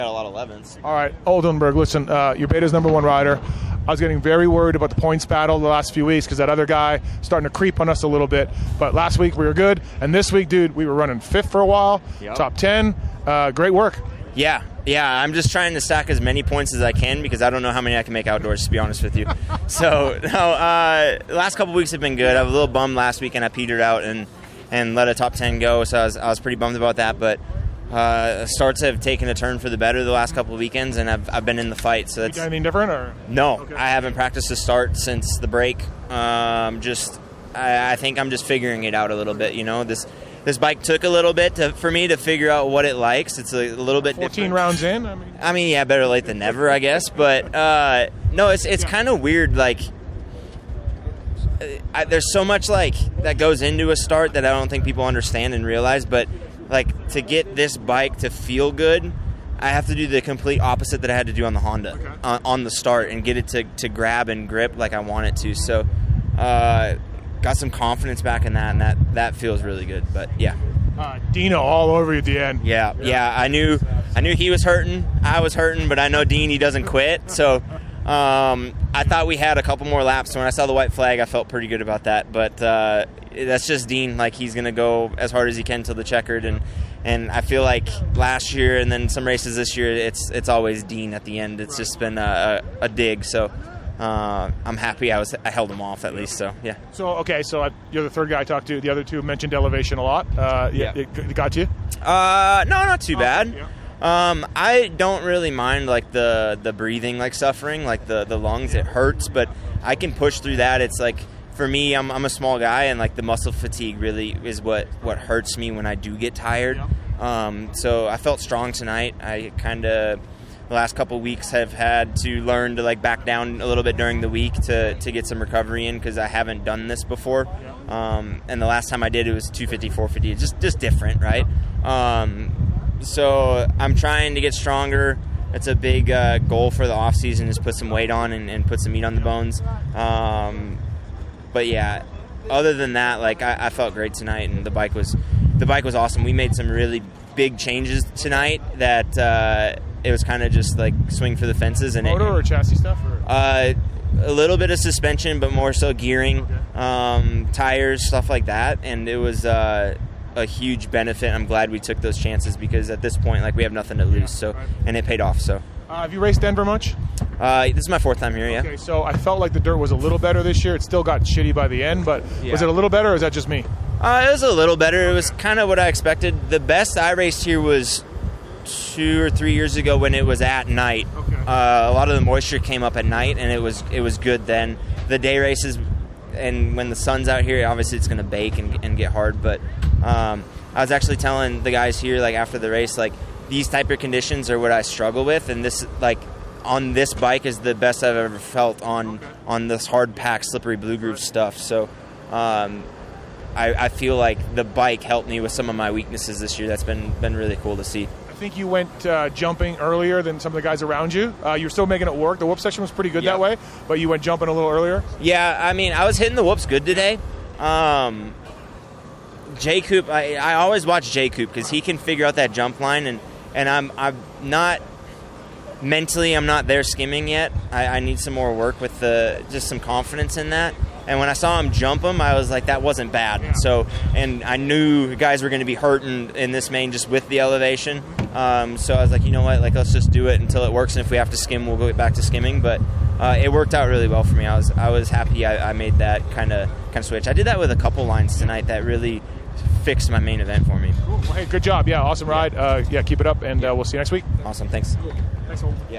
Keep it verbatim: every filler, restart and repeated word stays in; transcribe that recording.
Got a lot of elevens. All right, Oldenburg, listen, uh, you're Beta's number one rider. I was getting very worried about the points battle the last few weeks because that other guy starting to creep on us a little bit. But last week we were good, and this week, dude, we were running fifth for a while, yep. top ten. Uh, great work. Yeah, yeah. I'm just trying to stack as many points as I can because I don't know how many I can make outdoors, to be honest with you. so, no, uh, the last couple weeks have been good. I was a little bummed last week, and I petered out and, and let a top ten go, so I was, I was pretty bummed about that. But uh, starts have taken a turn for the better the last couple of weekends, and I've, I've been in the fight. So that's, you done anything different? Or? No, okay. I haven't practiced a start since the break. Um, just, I, I think I'm just figuring it out a little bit, you know, this... This bike took a little bit to, for me to figure out what it likes. It's a, a little bit fourteen different. rounds in? I mean, I mean, yeah, better late than never, I guess. But, uh, no, it's it's yeah. kind of weird. Like, I, there's so much, like, that goes into a start that I don't think people understand and realize. But, like, to get this bike to feel good, I have to do the complete opposite that I had to do on the Honda okay. on, on the start and get it to, to grab and grip like I want it to. So, uh... got some confidence back in that, and that, that feels really good. But yeah, uh, Dino all over you at the end. Yeah, yeah, yeah. I knew, I knew he was hurting. I was hurting, but I know Dean. He doesn't quit. So um, I thought we had a couple more laps. When I saw the white flag, I felt pretty good about that. But uh, that's just Dean. Like he's gonna go as hard as he can till the checkered, and and I feel like last year and then some races this year, it's it's always Dean at the end. It's just been a, a, a dig. So. Uh, I'm happy I was I held them off at least, so yeah. So okay, so I, you're the third guy I talked to. The other two mentioned elevation a lot. Uh, yeah, it, it got you? Uh, no, not too oh, bad. Yeah. Um, I don't really mind like the the breathing, like suffering, like the the lungs. It hurts, but I can push through that. It's like for me, I'm I'm a small guy, and like the muscle fatigue really is what what hurts me when I do get tired. Yeah. Um, so I felt strong tonight. I kind of. The last couple of weeks have had to learn to like back down a little bit during the week to, to get some recovery in because I haven't done this before. Um, and the last time I did it was two fifty, four fifty. It's just, just different, right? Um, so I'm trying to get stronger. It's a big uh, goal for the off season is put some weight on and, and put some meat on the bones. Um, but yeah, other than that, like I, I felt great tonight, and the bike was the bike was awesome. We made some really big changes tonight that. Uh, It was kind of just like swing for the fences. And motor it, or chassis stuff? Or? Uh, a little bit of suspension, but more so gearing, okay. um, tires, stuff like that. And it was uh, a huge benefit. I'm glad we took those chances because at this point, like we have nothing to lose. Yeah, so, right. And it paid off. So, uh, have you raced Denver much? Uh, this is my fourth time here. Yeah. Okay, so I felt like the dirt was a little better this year. It still got shitty by the end, but yeah. Was it a little better, or is that just me? Uh, it was a little better. It was kind of what I expected. The best I raced here was. Two or three years ago when it was at night. Okay. Uh, a lot of the moisture came up at night, and it was it was good then. The day races, and when the sun's out here, obviously it's going to bake and, and get hard. But um, I was actually telling the guys here, like after the race, like these type of conditions are what I struggle with, and this like on this bike is the best I've ever felt on okay. on this hard pack, slippery blue groove stuff. So. Um, I, I feel like the bike helped me with some of my weaknesses this year. That's been been really cool to see. I think you went uh, jumping earlier than some of the guys around you. Uh, you were still making it work. The whoop section was pretty good yeah. that way, but you went jumping a little earlier. Yeah, I mean, I was hitting the whoops good today. Um, J Coop, I, I always watch J Coop because he can figure out that jump line, and, and I'm I'm not mentally I'm not there skimming yet. I, I need some more work with the just some confidence in that. And when I saw him jump him, I was like, that wasn't bad. Yeah. So, and I knew guys were going to be hurting in this main just with the elevation. Um, so I was like, you know what, like let's just do it until it works. And if we have to skim, we'll go back to skimming. But uh, it worked out really well for me. I was I was happy I, I made that kind of kind of switch. I did that with a couple lines tonight that really fixed my main event for me. Cool. Well, hey, good job. Yeah, awesome ride. Uh, yeah, keep it up, and uh, we'll see you next week. Awesome. Thanks. Thanks, Holden. Yeah.